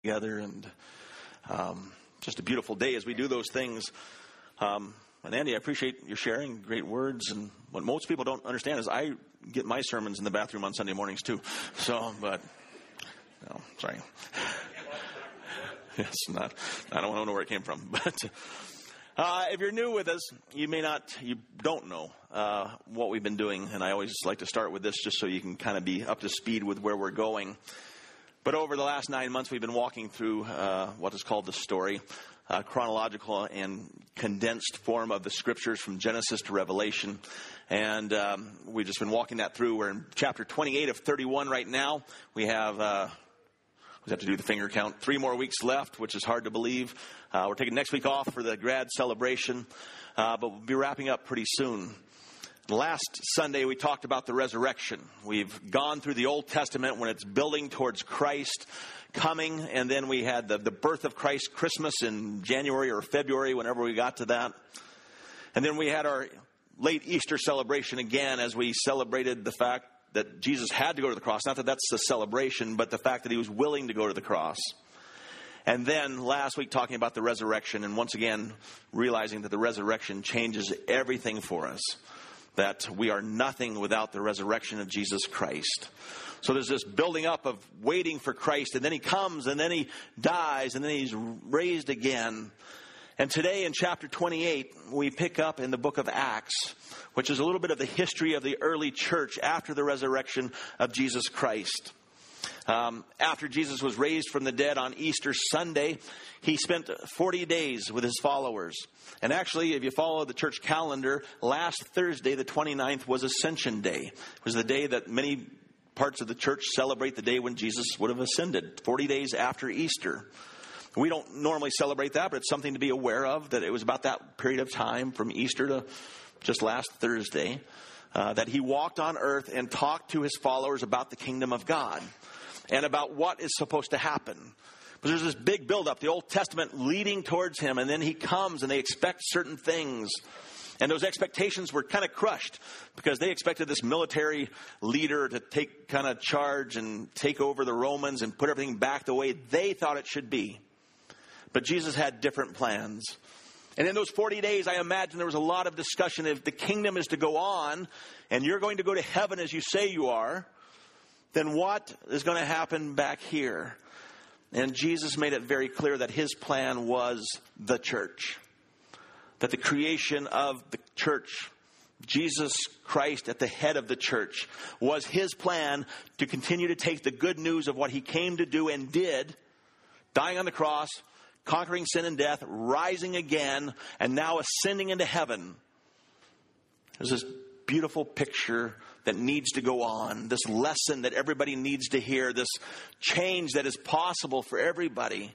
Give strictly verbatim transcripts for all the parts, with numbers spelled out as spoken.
together, and um, just a beautiful day as we do those things. Um, and Andy, I appreciate your sharing great words. And what most people don't understand is I get my sermons in the bathroom on Sunday mornings too. So, but no, sorry, it's not. I don't know where it came from, but. Uh, if you're new with us, you may not, you don't know uh, what we've been doing, and I always like to start with this just so you can kind of be up to speed with where we're going. But over the last nine months, we've been walking through uh, what is called the story, uh, chronological and condensed form of the scriptures from Genesis to Revelation. And um, we've just been walking that through. We're in chapter twenty-eight of thirty-one right now. We have... Uh, We have to do the finger count. Three more weeks left, which is hard to believe. Uh, we're taking next week off for the grad celebration, uh, but we'll be wrapping up pretty soon. Last Sunday, we talked about the resurrection. We've gone through the Old Testament when it's building towards Christ coming, and then we had the, the birth of Christ, Christmas in January or February, whenever we got to that. And then we had our late Easter celebration again as we celebrated the fact that Jesus had to go to the cross. Not that that's the celebration, but the fact that he was willing to go to the cross. And then last week talking about the resurrection, and once again realizing that the resurrection changes everything for us. That we are nothing without the resurrection of Jesus Christ. So there's this building up of waiting for Christ, and then he comes, and then he dies, and then he's raised again. And today in chapter twenty-eight, we pick up in the book of Acts, which is a little bit of the history of the early church after the resurrection of Jesus Christ. Um, after Jesus was raised from the dead on Easter Sunday, he spent forty days with his followers. And actually, if you follow the church calendar, last Thursday, the twenty-ninth, was Ascension Day. It was the day that many parts of the church celebrate the day when Jesus would have ascended, forty days after Easter. We don't normally celebrate that, but it's something to be aware of, that it was about that period of time from Easter to just last Thursday, uh, that he walked on earth and talked to his followers about the kingdom of God and about what is supposed to happen. But there's this big buildup, the Old Testament leading towards him, and then he comes and they expect certain things. And those expectations were kind of crushed because they expected this military leader to take kind of charge and take over the Romans and put everything back the way they thought it should be. But Jesus had different plans. And in those forty days, I imagine there was a lot of discussion. If the kingdom is to go on and you're going to go to heaven as you say you are, then what is going to happen back here? And Jesus made it very clear that his plan was the church. That the creation of the church, Jesus Christ at the head of the church, was his plan to continue to take the good news of what he came to do and did, dying on the cross, conquering sin and death, rising again, and now ascending into heaven. There's this beautiful picture that needs to go on, this lesson that everybody needs to hear, this change that is possible for everybody.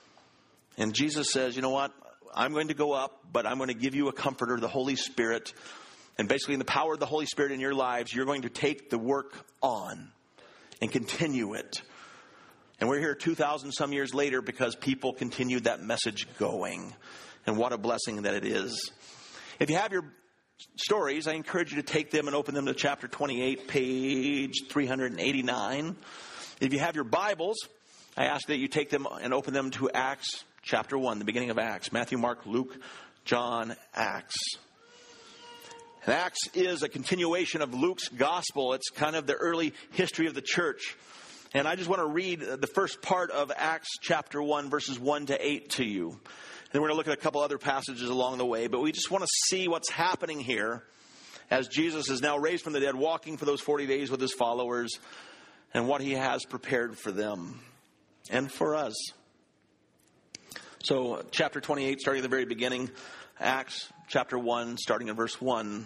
And Jesus says, you know what? I'm going to go up, but I'm going to give you a comforter, the Holy Spirit. And basically in the power of the Holy Spirit in your lives, you're going to take the work on and continue it. And we're here two thousand some years later because people continued that message going. And what a blessing that it is. If you have your stories, I encourage you to take them and open them to chapter twenty-eight, page three eighty-nine. If you have your Bibles, I ask that you take them and open them to Acts chapter one, the beginning of Acts. Matthew, Mark, Luke, John, Acts. And Acts is a continuation of Luke's gospel. It's kind of the early history of the church. And I just want to read the first part of Acts chapter one, verses one to eight to you. And then we're going to look at a couple other passages along the way. But we just want to see what's happening here as Jesus is now raised from the dead, walking for those forty days with his followers, and what he has prepared for them and for us. So chapter twenty-eight, starting at the very beginning, Acts chapter one, starting in verse one.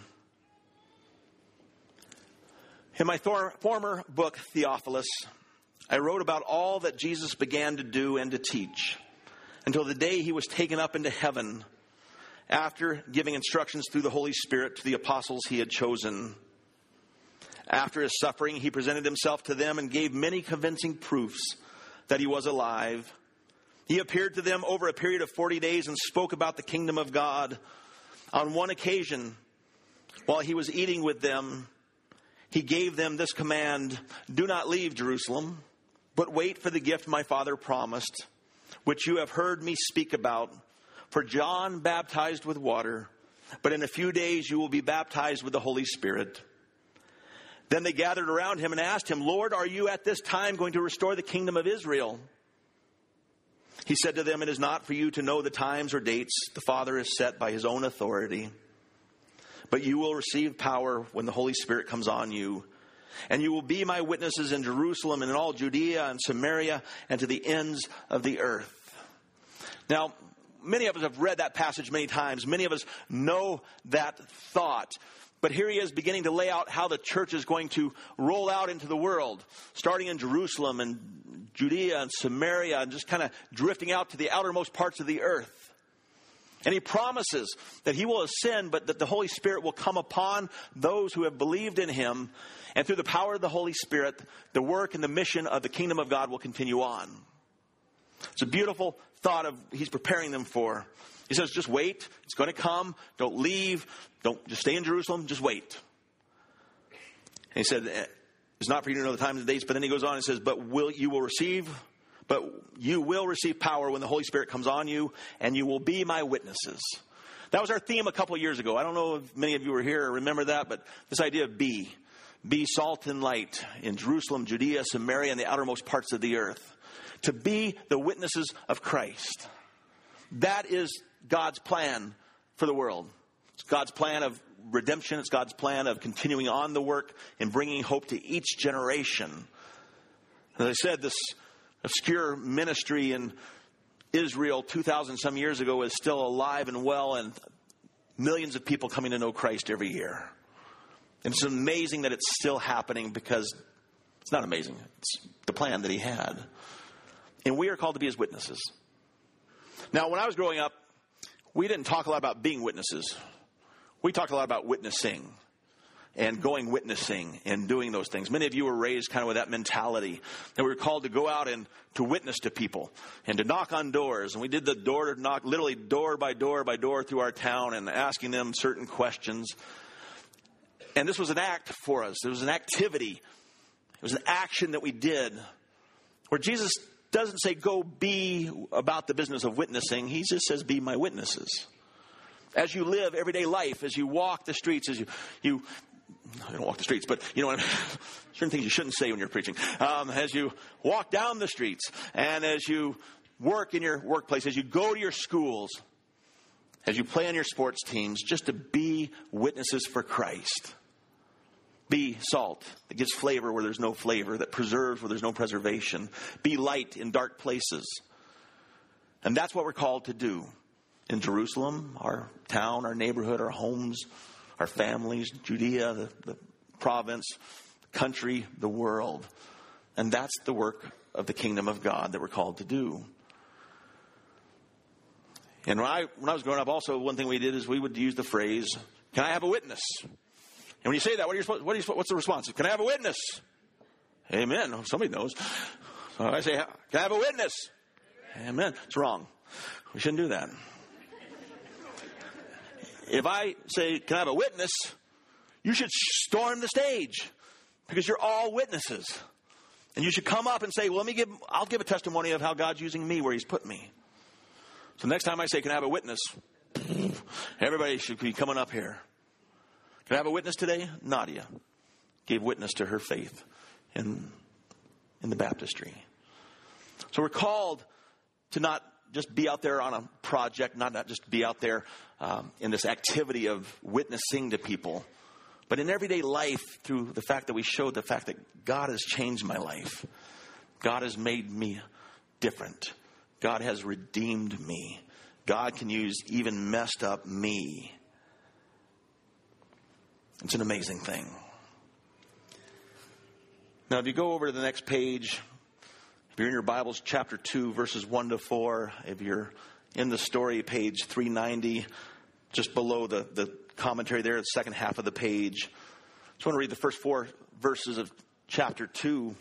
In my thor- former book, Theophilus, I wrote about all that Jesus began to do and to teach until the day he was taken up into heaven, after giving instructions through the Holy Spirit to the apostles he had chosen. After his suffering, he presented himself to them and gave many convincing proofs that he was alive. He appeared to them over a period of forty days and spoke about the kingdom of God. On one occasion, while he was eating with them, he gave them this command: do not leave Jerusalem, But wait for the gift my Father promised, which you have heard me speak about. For John baptized with water, but in a few days you will be baptized with the Holy Spirit." Then they gathered around him and asked him, "Lord, are you at this time going to restore the kingdom of Israel?" He said to them, "It is not for you to know the times or dates the Father has set by his own authority. But you will receive power when the Holy Spirit comes on you. And you will be my witnesses in Jerusalem and in all Judea and Samaria and to the ends of the earth." Now, many of us have read that passage many times. Many of us know that thought. But here he is beginning to lay out how the church is going to roll out into the world, starting in Jerusalem and Judea and Samaria and just kind of drifting out to the outermost parts of the earth. And he promises that he will ascend, but that the Holy Spirit will come upon those who have believed in him. And through the power of the Holy Spirit, the work and the mission of the kingdom of God will continue on. It's a beautiful thought of he's preparing them for. He says, just wait. It's going to come. Don't leave. Don't just stay in Jerusalem. Just wait. And he said, it's not for you to know the times and dates. But then he goes on and says, but will you will receive, but you will receive power when the Holy Spirit comes on you, and you will be my witnesses. That was our theme a couple of years ago. I don't know if many of you were here or remember that, but this idea of be. Be salt and light in Jerusalem, Judea, Samaria, and the outermost parts of the earth. To be the witnesses of Christ. That is God's plan for the world. It's God's plan of redemption. It's God's plan of continuing on the work and bringing hope to each generation. As I said, this obscure ministry in Israel two thousand some years ago is still alive and well, and millions of people coming to know Christ every year. And it's amazing that it's still happening, because it's not amazing. It's the plan that he had. And we are called to be his witnesses. Now, when I was growing up, we didn't talk a lot about being witnesses. We talked a lot about witnessing and going witnessing and doing those things. Many of you were raised kind of with that mentality. And we were called to go out and to witness to people and to knock on doors. And we did the door to knock, literally door by door by door through our town, and asking them certain questions. And this was an act for us. It was an activity. It was an action that we did, where Jesus doesn't say go be about the business of witnessing. He just says be my witnesses. As you live everyday life, as you walk the streets, as you, you I don't walk the streets, but you know what I mean? Certain things you shouldn't say when you're preaching. Um, as you walk down the streets, and as you work in your workplace, as you go to your schools, as you play on your sports teams, just to be witnesses for Christ. Be salt that gives flavor where there's no flavor, that preserves where there's no preservation. Be light in dark places. And that's what we're called to do in Jerusalem, our town, our neighborhood, our homes, our families, Judea, the, the province, country, the world. And that's the work of the kingdom of God that we're called to do. And when I, when I was growing up, also, one thing we did is we would use the phrase, "Can I have a witness?" And when you say that, what are you supposed, what are you, what's the response? Can I have a witness? Amen. Oh, somebody knows. So I say, can I have a witness? Amen. Amen. It's wrong. We shouldn't do that. If I say, can I have a witness? You should storm the stage, because you're all witnesses. And you should come up and say, well, let me give, I'll give a testimony of how God's using me where he's put me. So next time I say, can I have a witness? Everybody should be coming up here. Can I have a witness today? Nadia gave witness to her faith in, in the baptistry. So we're called to not just be out there on a project, not, not just be out there um, in this activity of witnessing to people, but in everyday life, through the fact that we showed the fact that God has changed my life. God has made me different. God has redeemed me. God can use even messed up me. It's an amazing thing. Now, if you go over to the next page, if you're in your Bibles, chapter two, verses one to four, if you're in the story, page three ninety, just below the, the commentary there, the second half of the page. I just want to read the first four verses of chapter two.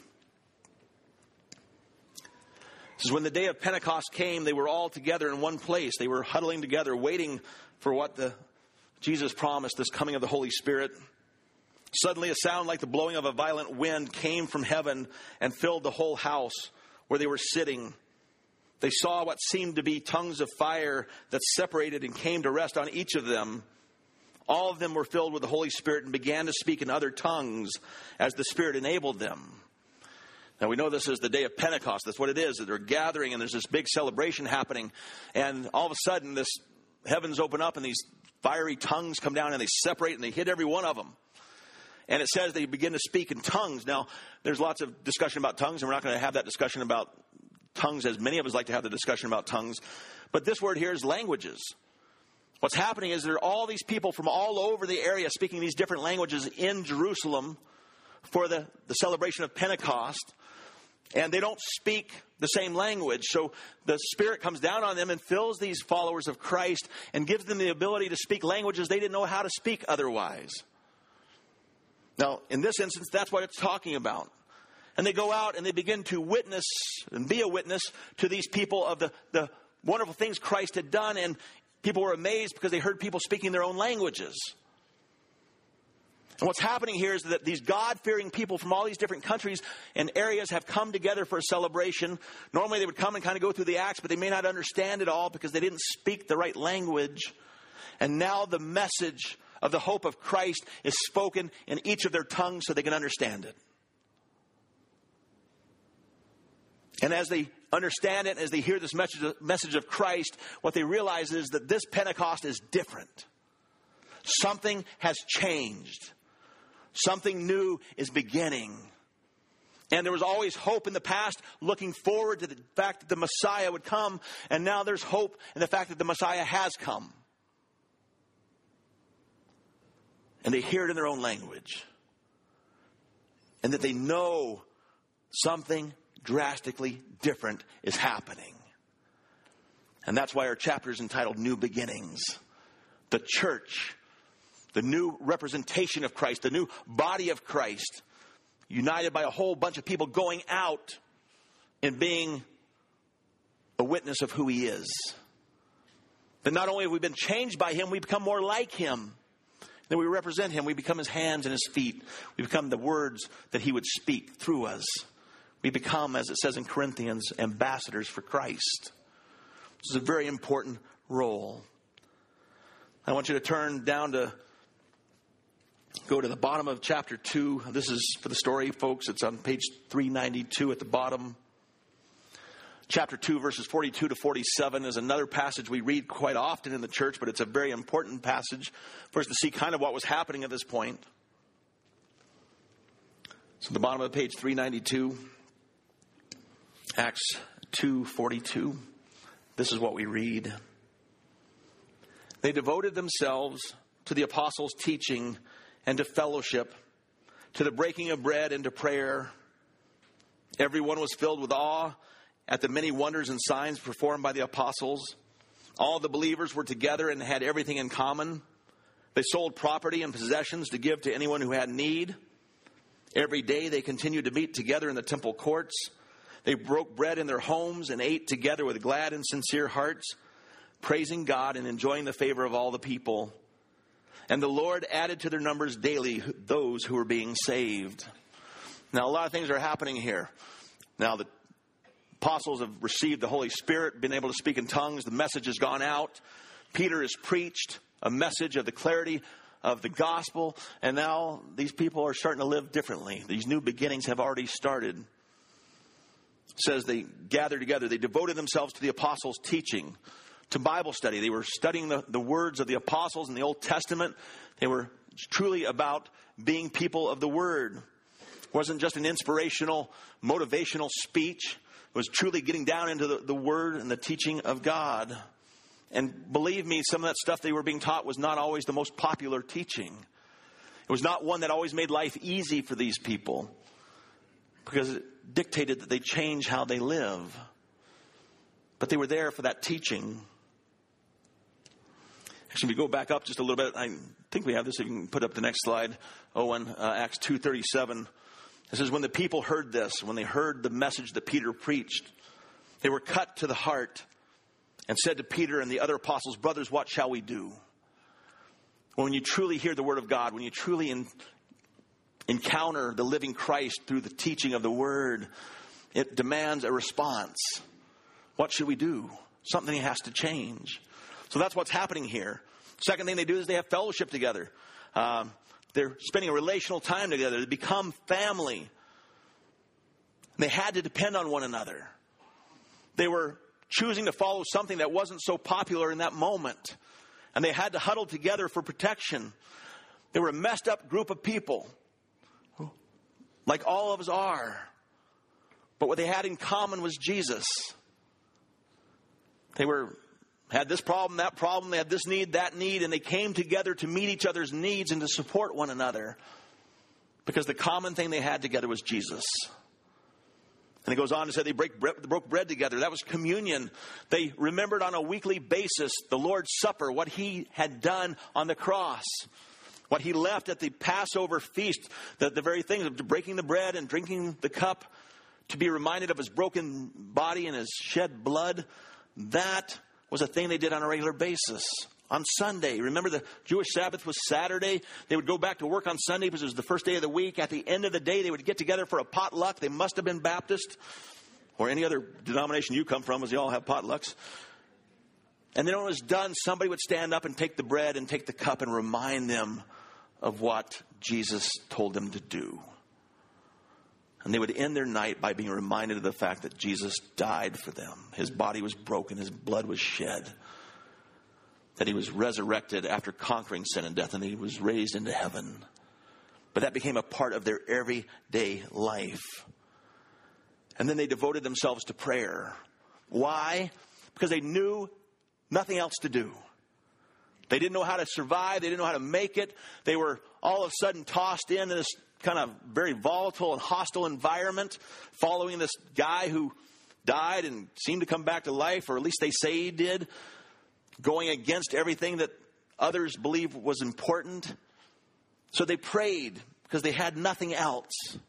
It says, when the day of Pentecost came, they were all together in one place. They were huddling together, waiting for what the Jesus promised, this coming of the Holy Spirit. Suddenly a sound like the blowing of a violent wind came from heaven and filled the whole house where they were sitting. They saw what seemed to be tongues of fire that separated and came to rest on each of them. All of them were filled with the Holy Spirit and began to speak in other tongues as the Spirit enabled them. Now we know this is the day of Pentecost. That's what it is. That they're gathering and there's this big celebration happening. And all of a sudden this heavens open up and these fiery tongues come down and they separate and they hit every one of them. And it says they begin to speak in tongues. Now, there's lots of discussion about tongues, and we're not going to have that discussion about tongues as many of us like to have the discussion about tongues. But this word here is languages. What's happening is there are all these people from all over the area speaking these different languages in Jerusalem for the, the celebration of Pentecost. And they don't speak the same language. So the Spirit comes down on them and fills these followers of Christ and gives them the ability to speak languages they didn't know how to speak otherwise. Now, in this instance, that's what it's talking about. And they go out and they begin to witness and be a witness to these people of the, the wonderful things Christ had done. And people were amazed because they heard people speaking their own languages. And what's happening here is that these God-fearing people from all these different countries and areas have come together for a celebration. Normally they would come and kind of go through the acts, but they may not understand it all because they didn't speak the right language. And now the message of the hope of Christ is spoken in each of their tongues so they can understand it. And as they understand it, as they hear this message, message of Christ, what they realize is that this Pentecost is different. Something has changed. Something new is beginning. And there was always hope in the past, looking forward to the fact that the Messiah would come. And now there's hope in the fact that the Messiah has come. And they hear it in their own language. And that they know something drastically different is happening. And that's why our chapter is entitled New Beginnings. The church, the new representation of Christ, the new body of Christ, united by a whole bunch of people going out and being a witness of who he is. That not only have we been changed by him, we become more like him. Then we represent him. We become his hands and his feet. We become the words that he would speak through us. We become, as it says in Corinthians, ambassadors for Christ. This is a very important role. I want you to turn down to, go to the bottom of chapter two. This is for the story, folks. It's on page three ninety-two at the bottom. Chapter two, verses forty-two to forty-seven is another passage we read quite often in the church, but it's a very important passage for us to see kind of what was happening at this point. So the bottom of page three ninety-two, Acts two forty-two. This is what we read. They devoted themselves to the apostles' teaching and to fellowship, to the breaking of bread and to prayer. Everyone was filled with awe at the many wonders and signs performed by the apostles. All the believers were together and had everything in common. They sold property and possessions to give to anyone who had need. Every day they continued to meet together in the temple courts. They broke bread in their homes and ate together with glad and sincere hearts, praising God and enjoying the favor of all the people. And the Lord added to their numbers daily those who were being saved. Now, a lot of things are happening here. Now, the apostles have received the Holy Spirit, been able to speak in tongues. The message has gone out. Peter has preached a message of the clarity of the gospel. And now these people are starting to live differently. These new beginnings have already started. It says they gathered together. They devoted themselves to the apostles' teaching, to Bible study. They were studying the, the words of the apostles in the Old Testament. They were truly about being people of the Word. It wasn't just an inspirational, motivational speech. It was truly getting down into the, the Word and the teaching of God. And believe me, some of that stuff they were being taught was not always the most popular teaching. It was not one that always made life easy for these people, because it dictated that they change how they live. But they were there for that teaching. Actually, if we go back up just a little bit, I think we have this. If you can put up the next slide, Owen, uh, Acts two thirty-seven. It says, when the people heard this, when they heard the message that Peter preached, they were cut to the heart and said to Peter and the other apostles, brothers, what shall we do? When you truly hear the word of God, when you truly in, encounter the living Christ through the teaching of the Word, it demands a response. What should we do? Something has to change. So that's what's happening here. Second thing they do is they have fellowship together. Um, they're spending a relational time together. They become family. They had to depend on one another. They were choosing to follow something that wasn't so popular in that moment. And they had to huddle together for protection. They were a messed up group of people, like all of us are. But what they had in common was Jesus. They were had this problem, that problem, they had this need, that need, and they came together to meet each other's needs and to support one another. Because the common thing they had together was Jesus. And it goes on to say they break bread, broke bread together. That was communion. They remembered on a weekly basis the Lord's Supper, what he had done on the cross, what he left at the Passover feast, the, the very things of breaking the bread and drinking the cup, to be reminded of his broken body and his shed blood. That was a thing they did on a regular basis. On Sunday, remember the Jewish Sabbath was Saturday. They would go back to work on Sunday because it was the first day of the week. At the end of the day, they would get together for a potluck. They must have been Baptist or any other denomination you come from, as they all have potlucks. And then when it was done, somebody would stand up and take the bread and take the cup and remind them of what Jesus told them to do. And they would end their night by being reminded of the fact that Jesus died for them. His body was broken. His blood was shed. That he was resurrected after conquering sin and death, and that he was raised into heaven. But that became a part of their everyday life. And then they devoted themselves to prayer. Why? Because they knew nothing else to do. They didn't know how to survive. They didn't know how to make it. They were all of a sudden tossed into this kind of very volatile and hostile environment, following this guy who died and seemed to come back to life, or at least they say he did, going against everything that others believed was important. So they prayed because they had nothing else.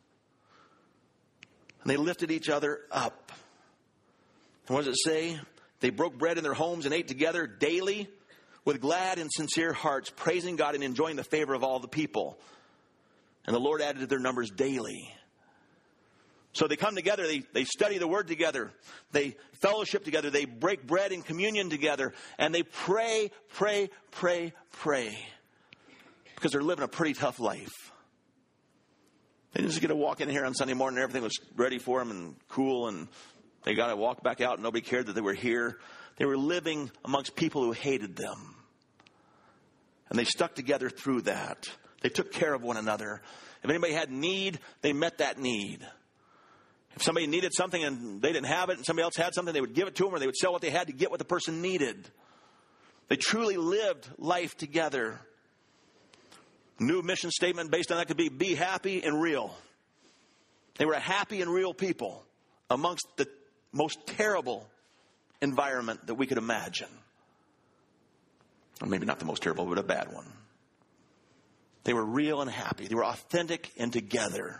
And they lifted each other up. And what does it say? They broke bread in their homes and ate together daily with glad and sincere hearts, praising God and enjoying the favor of all the people. And the Lord added to their numbers daily. So they come together, they, they study the Word together, they fellowship together, they break bread in communion together, and they pray, pray, pray, pray. Because they're living a pretty tough life. They didn't just get to walk in here on Sunday morning and everything was ready for them and cool, and they got to walk back out and nobody cared that they were here. They were living amongst people who hated them. And they stuck together through that. They took care of one another. If anybody had need, they met that need. If somebody needed something and they didn't have it and somebody else had something, they would give it to them, or they would sell what they had to get what the person needed. They truly lived life together. New mission statement based on that could be, be happy and real. They were a happy and real people amongst the most terrible environment that we could imagine. Or maybe not the most terrible, but a bad one. They were real and happy. They were authentic and together.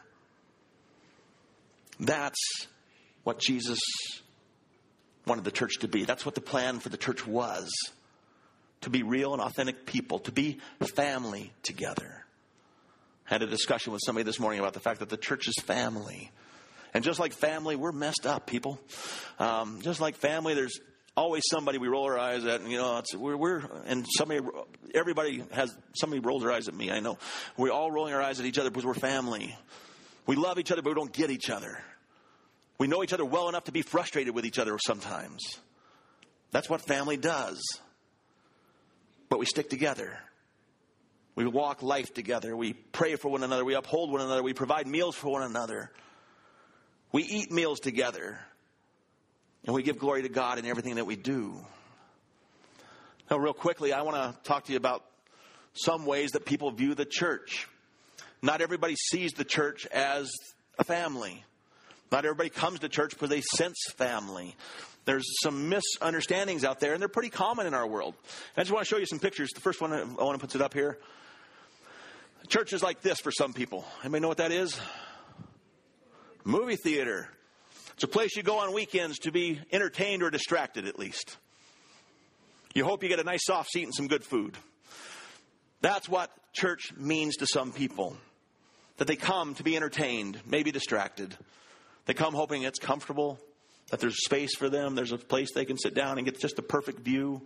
That's what Jesus wanted the church to be. That's what the plan for the church was. To be real and authentic people. To be family together. I had a discussion with somebody this morning about the fact that the church is family. And just like family, we're messed up, people. Um, just like family, there's always somebody we roll our eyes at, and you know, it's, we're, we're and somebody, everybody has somebody rolls their eyes at me. I know we're all rolling our eyes at each other because we're family. We love each other, but we don't get each other. We know each other well enough to be frustrated with each other sometimes. That's what family does. But we stick together. We walk life together. We pray for one another. We uphold one another. We provide meals for one another. We eat meals together. And we give glory to God in everything that we do. Now, real quickly, I want to talk to you about some ways that people view the church. Not everybody sees the church as a family. Not everybody comes to church because they sense family. There's some misunderstandings out there, and they're pretty common in our world. And I just want to show you some pictures. The first one, I want to put it up here. Church is like this for some people. Anybody know what that is? Movie theater. It's a place you go on weekends to be entertained or distracted, at least. You hope you get a nice soft seat and some good food. That's what church means to some people. that they come to be entertained, maybe distracted. They come hoping it's comfortable, that there's space for them, there's a place they can sit down and get just the perfect view.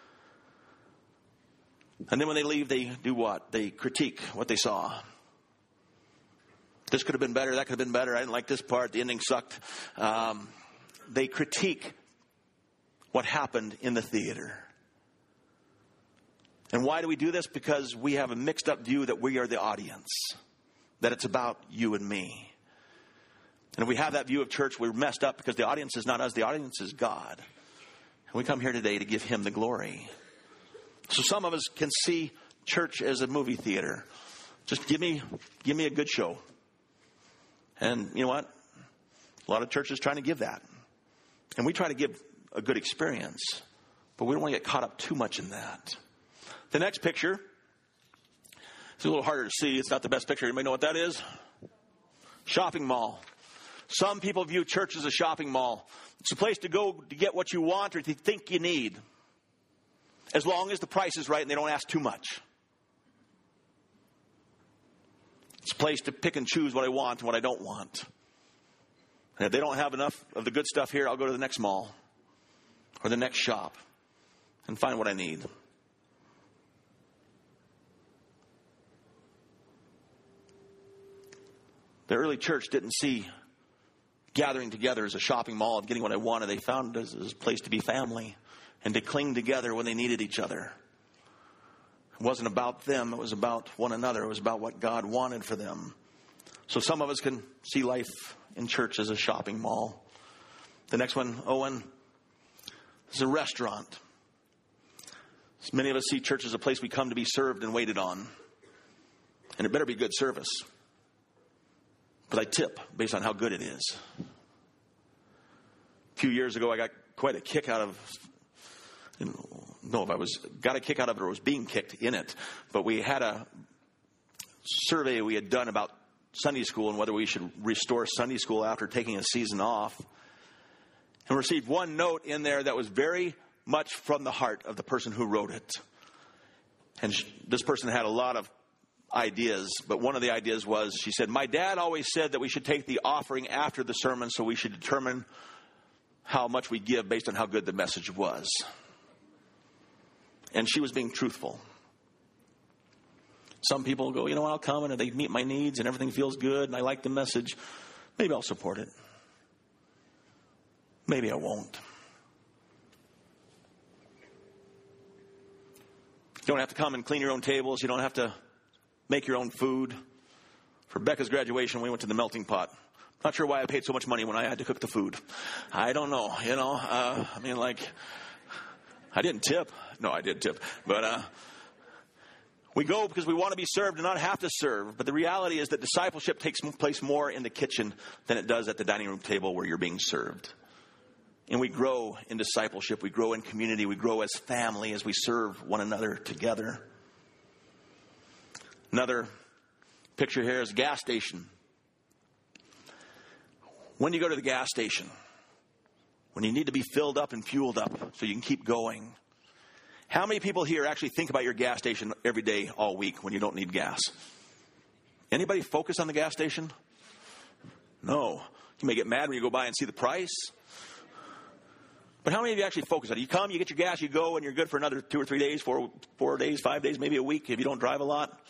And then when they leave, they do what? They critique what they saw. This could have been better, that could have been better, I didn't like this part, the ending sucked. Um, they critique what happened in the theater. And why do we do this? Because we have a mixed up view that we are the audience, that it's about you and me. And if we have that view of church, we're messed up because the audience is not us, the audience is God. And we come here today to give him the glory. So some of us can see church as a movie theater. Just give me, give me a good show. And you know what? A lot of churches trying to give that. And we try to give a good experience, but we don't want to get caught up too much in that. The next picture, it's a little harder to see. It's not the best picture. Anybody know what that is? Shopping mall. Some people view church as a shopping mall. It's a place to go to get what you want or to think you need, as long as the price is right and they don't ask too much. It's a place to pick and choose what I want and what I don't want. And if they don't have enough of the good stuff here, I'll go to the next mall or the next shop and find what I need. The early church didn't see gathering together as a shopping mall of getting what I wanted. They found it as a place to be family and to cling together when they needed each other. It wasn't about them. It was about one another. It was about what God wanted for them. So some of us can see life in church as a shopping mall. The next one, Owen, is a restaurant. So many of us see church as a place we come to be served and waited on. And it better be good service. But I tip based on how good it is. A few years ago, I got quite a kick out of, I don't know if I was, got a kick out of it or was being kicked in it. But we had a survey we had done about Sunday school and whether we should restore Sunday school after taking a season off. And received one note in there that was very much from the heart of the person who wrote it. And this person had a lot of ideas, but one of the ideas was, she said, my dad always said that we should take the offering after the sermon, so we should determine how much we give based on how good the message was. And she was being truthful. Some people go, you know, I'll come and they meet my needs and everything feels good and I like the message. Maybe I'll support it. Maybe I won't. You don't have to come and clean your own tables. You don't have to make your own food. For Becca's graduation, we went to the melting pot. Not sure why I paid so much money when I had to cook the food. I don't know, you know. Uh, I mean, like, I didn't tip. No, I did tip. But uh, we go because we want to be served and not have to serve. But the reality is that discipleship takes place more in the kitchen than it does at the dining room table where you're being served. And we grow in discipleship. We grow in community. We grow as family as we serve one another together. Another picture here is a gas station. When you go to the gas station, when you need to be filled up and fueled up so you can keep going, how many people here actually think about your gas station every day, all week, when you don't need gas? Anybody focus on the gas station? No. You may get mad when you go by and see the price. But how many of you actually focus on it? You come, you get your gas, you go, and you're good for another two or three days, four, four days, five days, maybe a week if you don't drive a lot.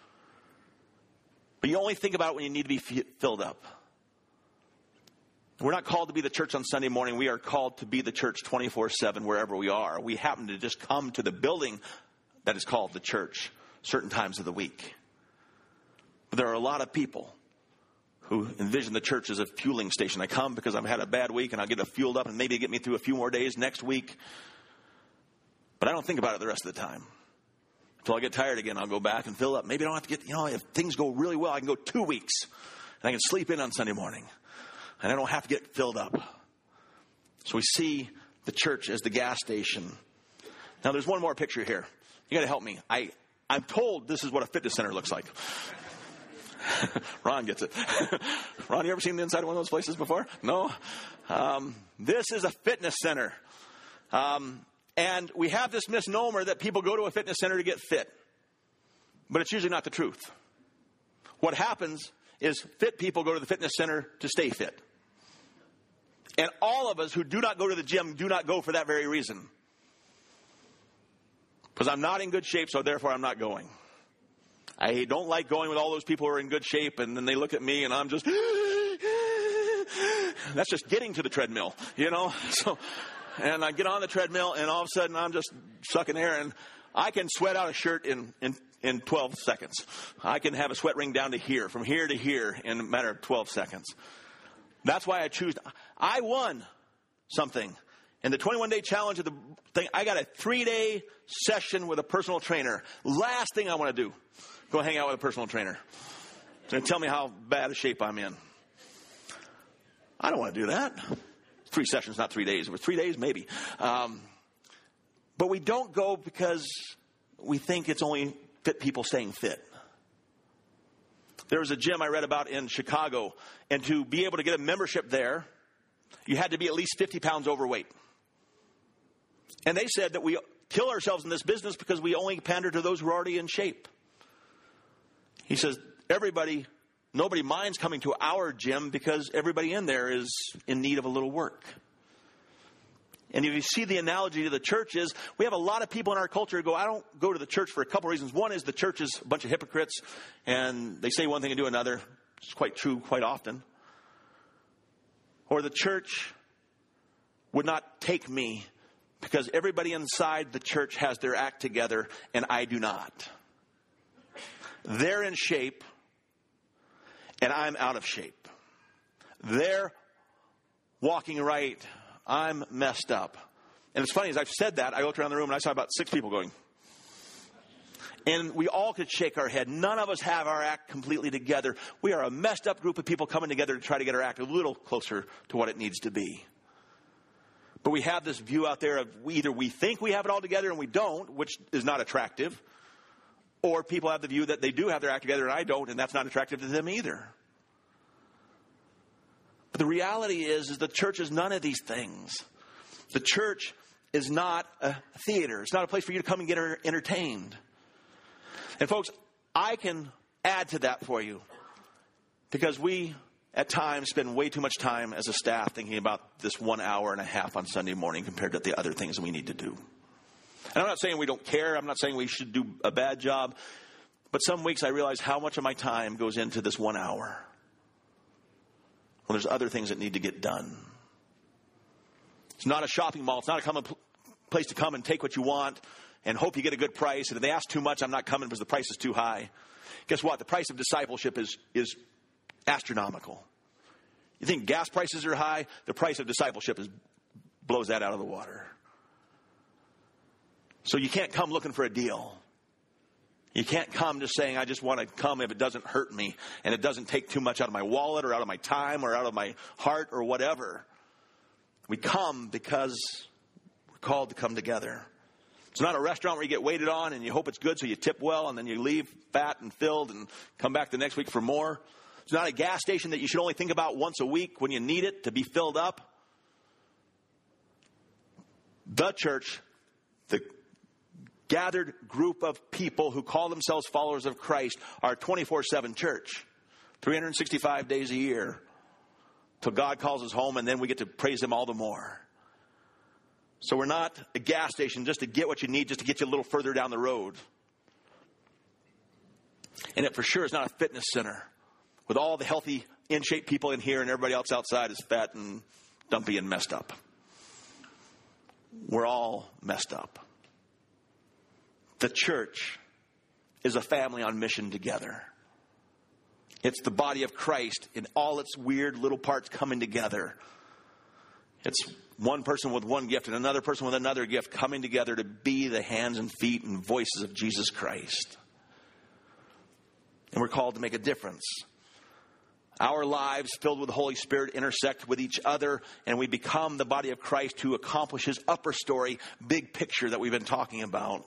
But you only think about it when you need to be filled up. We're not called to be the church on Sunday morning. We are called to be the church twenty-four seven wherever we are. We happen to just come to the building that is called the church certain times of the week. But there are a lot of people who envision the church as a fueling station. I come because I've had a bad week and I'll get it fueled up and maybe get me through a few more days next week. But I don't think about it the rest of the time. Until I get tired again, I'll go back and fill up. Maybe I don't have to get, you know, if things go really well, I can go two weeks. And I can sleep in on Sunday morning. And I don't have to get filled up. So we see the church as the gas station. Now there's one more picture here. You got to help me. I, I'm told this is what a fitness center looks like. Ron gets it. Ron, you ever seen the inside of one of those places before? No? Um, this is a fitness center. Um, and we have this misnomer that people go to a fitness center to get fit. But it's usually not the truth. What happens is fit people go to the fitness center to stay fit. And all of us who do not go to the gym do not go for that very reason. Because I'm not in good shape, so therefore I'm not going. I don't like going with all those people who are in good shape, and then they look at me, and I'm just... That's just getting to the treadmill, you know? So, and I get on the treadmill, and all of a sudden I'm just sucking air, and I can sweat out a shirt in, in, in twelve seconds. I can have a sweat ring down to here, from here to here, in a matter of twelve seconds. That's why I choose. I won something. In the twenty-one day challenge of the thing, I got a three-day session with a personal trainer. Last thing I want to do, go hang out with a personal trainer. And tell me how bad a shape I'm in. I don't want to do that. Three sessions, not three days. It was three days, maybe. Um, but we don't go because we think it's only fit people staying fit. There was a gym I read about in Chicago, and to be able to get a membership there, you had to be at least fifty pounds overweight. And they said that we kill ourselves in this business because we only pander to those who are already in shape. He says, everybody, nobody minds coming to our gym because everybody in there is in need of a little work. And if you see the analogy to the church is, we have a lot of people in our culture who go, I don't go to the church for a couple reasons. One is the church is a bunch of hypocrites, and they say one thing and do another. It's quite true quite often. Or the church would not take me because everybody inside the church has their act together, and I do not. They're in shape, and I'm out of shape. They're walking right. I'm messed up. And it's funny, as I've said that, I looked around the room and I saw about six people going. And we all could shake our head. None of us have our act completely together. We are a messed up group of people coming together to try to get our act a little closer to what it needs to be. But we have this view out there of either we think we have it all together and we don't, which is not attractive, or people have the view that they do have their act together and I don't, and that's not attractive to them either. But the reality is, is the church is none of these things. The church is not a theater. It's not a place for you to come and get entertained. And folks, I can add to that for you because we, at times, spend way too much time as a staff thinking about this one hour and a half on Sunday morning compared to the other things we need to do. And I'm not saying we don't care. I'm not saying we should do a bad job. But some weeks I realize how much of my time goes into this one hour. Well, there's other things that need to get done. It's not a shopping mall. It's not a common place to come and take what you want and hope you get a good price. And if they ask too much, I'm not coming because the price is too high. Guess what? The price of discipleship is, is astronomical. You think gas prices are high? The price of discipleship is, blows that out of the water. So you can't come looking for a deal. You can't come just saying, I just want to come if it doesn't hurt me and it doesn't take too much out of my wallet or out of my time or out of my heart or whatever. We come because we're called to come together. It's not a restaurant where you get waited on and you hope it's good so you tip well and then you leave fat and filled and come back the next week for more. It's not a gas station that you should only think about once a week when you need it to be filled up. The church, the gathered group of people who call themselves followers of Christ, are a twenty-four seven church, three hundred sixty-five days a year, till God calls us home, and then we get to praise Him all the more. So we're not a gas station just to get what you need, just to get you a little further down the road. And it for sure is not a fitness center with all the healthy, in-shape people in here and everybody else outside is fat and dumpy and messed up. We're all messed up. The church is a family on mission together. It's the body of Christ in all its weird little parts coming together. It's one person with one gift and another person with another gift coming together to be the hands and feet and voices of Jesus Christ. And we're called to make a difference. Our lives filled with the Holy Spirit intersect with each other, and we become the body of Christ who accomplishes upper story, big picture that we've been talking about.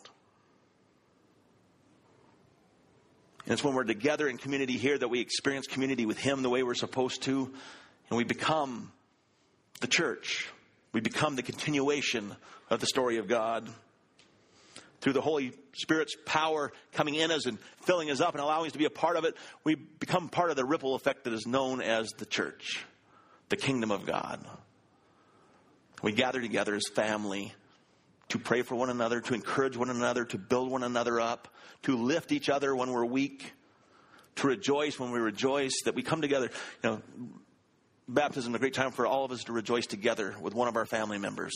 And it's when we're together in community here that we experience community with Him the way we're supposed to. And we become the church. We become the continuation of the story of God. through the Holy Spirit's power coming in us and filling us up and allowing us to be a part of it, we become part of the ripple effect that is known as the church, the kingdom of God. We gather together as family to pray for one another, to encourage one another, to build one another up, to lift each other when we're weak, to rejoice when we rejoice, that we come together. You know, baptism is a great time for all of us to rejoice together with one of our family members.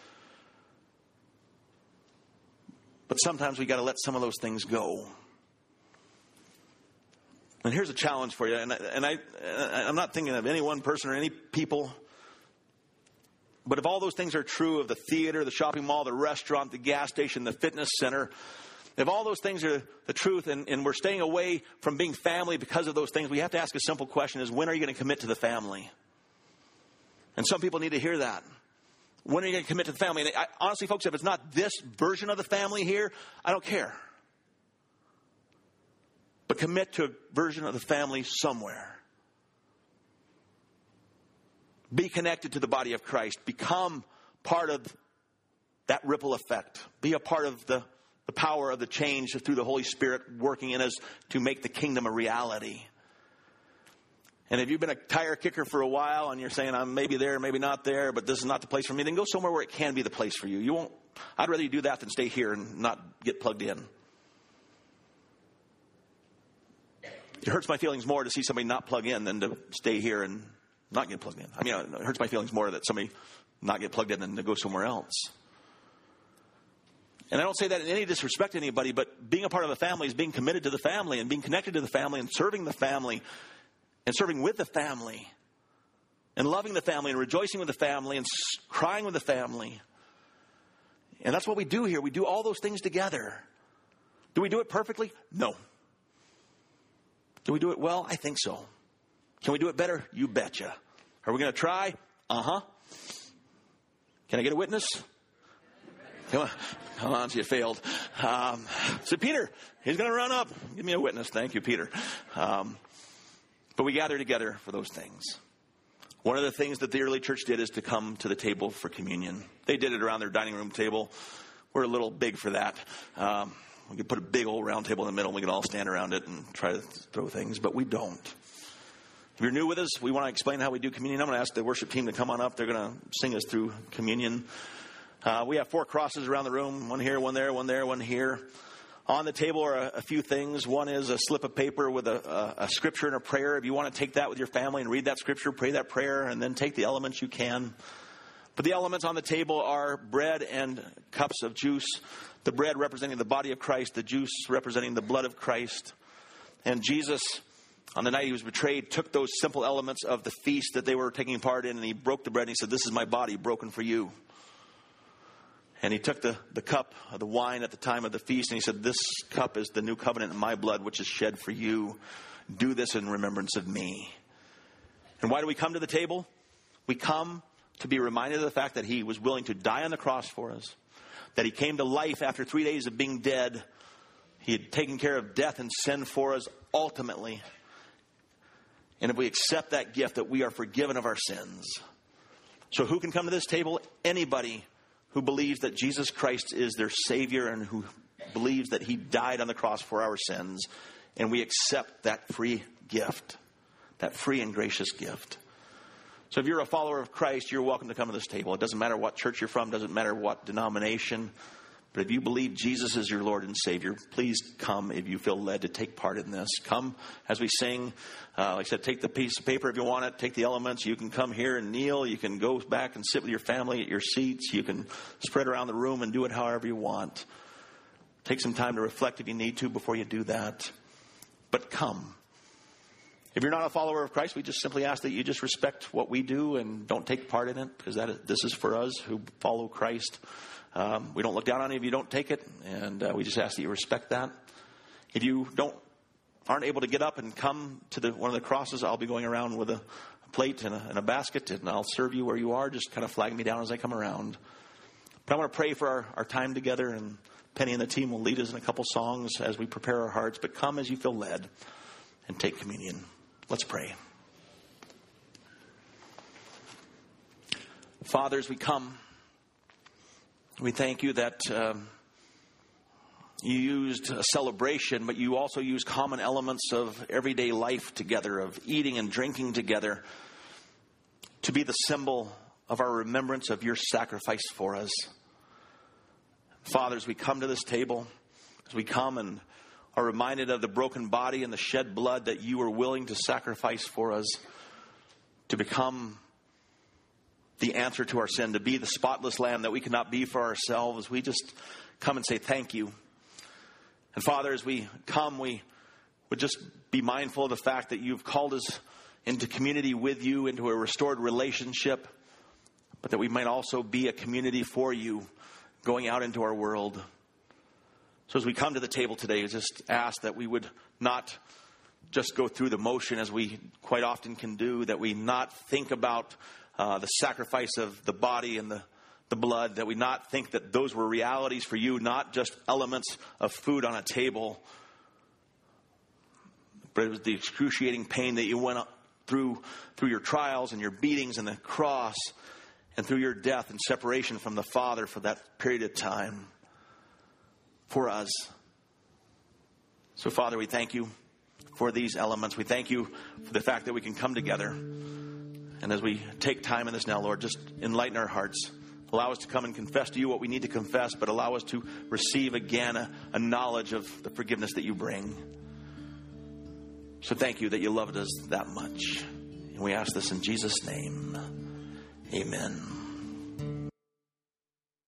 But sometimes we got to let some of those things go. And here's a challenge for you. And, I, and I, I'm not thinking of any one person or any people. But if all those things are true of the theater, the shopping mall, the restaurant, the gas station, the fitness center, if all those things are the truth and, and we're staying away from being family because of those things, we have to ask a simple question: is when are you going to commit to the family? And some people need to hear that. When are you going to commit to the family? And I, honestly, folks, if it's not this version of the family here, I don't care. But commit to a version of the family somewhere. Be connected to the body of Christ. Become part of that ripple effect. Be a part of the, the power of the change through the Holy Spirit working in us to make the kingdom a reality. And if you've been a tire kicker for a while and you're saying, I'm maybe there, maybe not there, but this is not the place for me, then go somewhere where it can be the place for you. You won't. I'd rather you do that than stay here and not get plugged in. It hurts my feelings more to see somebody not plug in than to stay here and not get plugged in. I mean, it hurts my feelings more that somebody not get plugged in than to go somewhere else. And I don't say that in any disrespect to anybody, but being a part of a family is being committed to the family and being connected to the family and serving the family and serving with the family and loving the family and rejoicing with the family and crying with the family. And that's what we do here. We do all those things together. Do we do it perfectly? No. Do we do it well? I think so. Can we do it better? You betcha. Are we going to try? Uh-huh. Can I get a witness? Come on. Come on, so you failed. Um, so Peter, he's going to run up. Give me a witness. Thank you, Peter. Um, but we gather together for those things. One of the things that the early church did is to come to the table for communion. They did it around their dining room table. We're a little big for that. Um, we could put a big old round table in the middle and we could all stand around it and try to throw things, but we don't. If you're new with us, we want to explain how we do communion. I'm going to ask the worship team to come on up. They're going to sing us through communion. Uh, we have four crosses around the room, one here, one there, one there, one here. On the table are a, a few things. One is a slip of paper with a, a, a scripture and a prayer. If you want to take that with your family and read that scripture, pray that prayer, and then take the elements, you can. But the elements on the table are bread and cups of juice. The bread representing the body of Christ, the juice representing the blood of Christ. And Jesus, on the night he was betrayed, took those simple elements of the feast that they were taking part in, and he broke the bread and he said, "This is my body broken for you." And he took the, the cup of the wine at the time of the feast, and he said, "This cup is the new covenant in my blood, which is shed for you. Do this in remembrance of me." And why do we come to the table? We come to be reminded of the fact that he was willing to die on the cross for us, that he came to life after three days of being dead. He had taken care of death and sin for us ultimately. And if we accept that gift, that we are forgiven of our sins. So who can come to this table? Anybody who believes that Jesus Christ is their Savior and who believes that he died on the cross for our sins. And we accept that free gift, that free and gracious gift. So if you're a follower of Christ, you're welcome to come to this table. It doesn't matter what church you're from, doesn't matter what denomination. But if you believe Jesus is your Lord and Savior, please come if you feel led to take part in this. Come as we sing. Uh, like I said, take the piece of paper if you want it. Take the elements. You can come here and kneel. You can go back and sit with your family at your seats. You can spread around the room and do it however you want. Take some time to reflect if you need to before you do that. But come. If you're not a follower of Christ, we just simply ask that you just respect what we do and don't take part in it, because that is, this is for us who follow Christ. Um, we don't look down on you if you don't take it, and uh, we just ask that you respect that. If you don't aren't able to get up and come to the, one of the crosses, I'll be going around with a, a plate and a, and a basket, and I'll serve you where you are. Just kind of flag me down as I come around. But I want to pray for our, our time together, and Penny and the team will lead us in a couple songs as we prepare our hearts. But come as you feel led and take communion. Let's pray. Father, as we come, we thank you that um, you used a celebration, but you also used common elements of everyday life together, of eating and drinking together, to be the symbol of our remembrance of your sacrifice for us. Father, as we come to this table, as we come and are reminded of the broken body and the shed blood that you were willing to sacrifice for us, to become the answer to our sin, to be the spotless lamb that we cannot be for ourselves, we just come and say thank you. And Father, as we come, we would just be mindful of the fact that you've called us into community with you, into a restored relationship, but that we might also be a community for you going out into our world. So as we come to the table today, I just ask that we would not just go through the motion as we quite often can do, that we not think about uh, the sacrifice of the body and the, the blood, that we not think that those were realities for you, not just elements of food on a table, but it was the excruciating pain that you went through through your trials and your beatings and the cross, and through your death and separation from the Father for that period of time for us. So, Father, we thank you for these elements. We thank you for the fact that we can come together. And as we take time in this now, Lord, just enlighten our hearts. Allow us to come and confess to you what we need to confess, but allow us to receive again a, a knowledge of the forgiveness that you bring. So thank you that you loved us that much. And we ask this in Jesus' name. Amen.